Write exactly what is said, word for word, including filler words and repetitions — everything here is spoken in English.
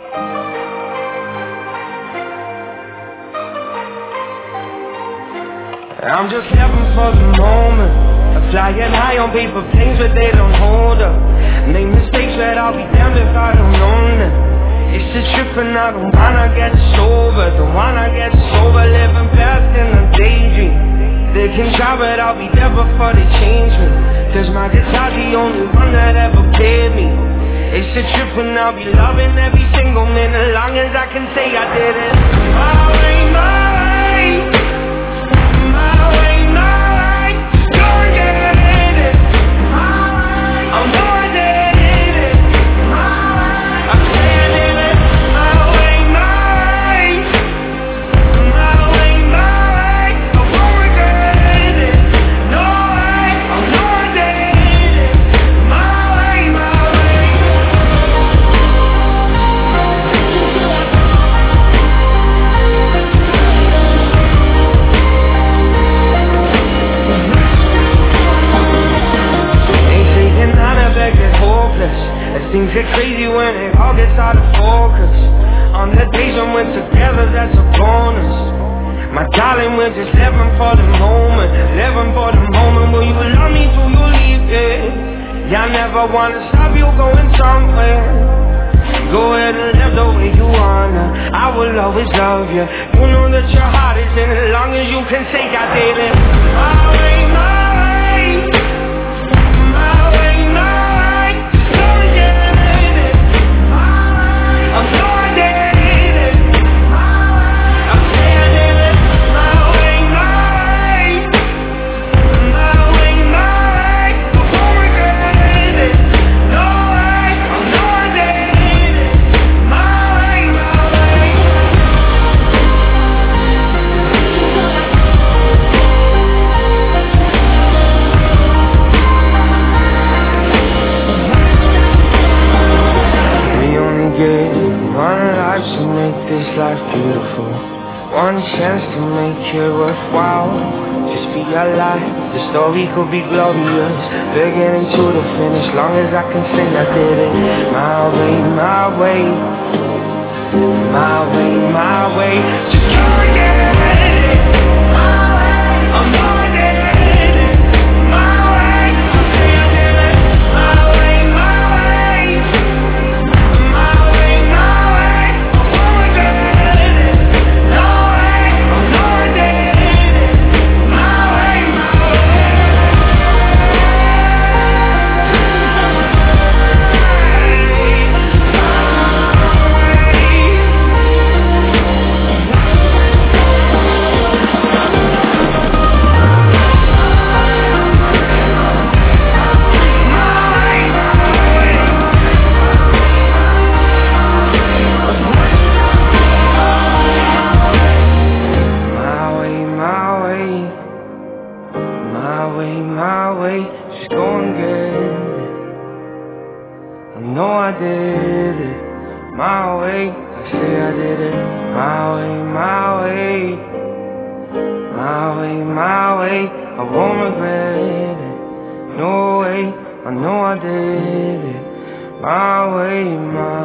I'm just living for the moment. I'm flying high on paper planes, but they don't hold up. Make mistakes, but I'll be damned if I don't own them. It's a trip and I don't wanna get sober. Don't wanna get sober, living fast in a daydream. They can try, but I'll be there before they change me. Cause my guitar's the only one that ever paid me. It's a trip and I'll be loving every single minute, long as I can say I did it. My way, my way. Things get crazy when it all gets out of focus. On the days when we're together, that's a bonus. My darling, we're just living for the moment. Living for the moment. Will you love me till you leave it? Yeah, I never wanna stop you going somewhere. Go ahead and live the way you wanna. I will always love you. You know that your heart is in it, as long as you can say I did it. My way, my way. My way, my way. I'm so I did it. I say I did it. My way, my way. My way, my way. I won't regret it. No way. I know I did it. My way, my way. We only get one life to make this life beautiful. One chance to make it worthwhile. Just be alive, the story could be glorious. Beginning to the finish, long as I can say I did it. My way, my way. My way, my way. Just can't get it. My way, I'm not it. My way, I say I did it. My way, my way. My way, my way. I won't regret it. No way, I'm not it. My way, my just go and get it. I know I did it. My way, I say I did it. My way, my way. My way, my way. I won't regret it. No way, I know I did it. My way, my way.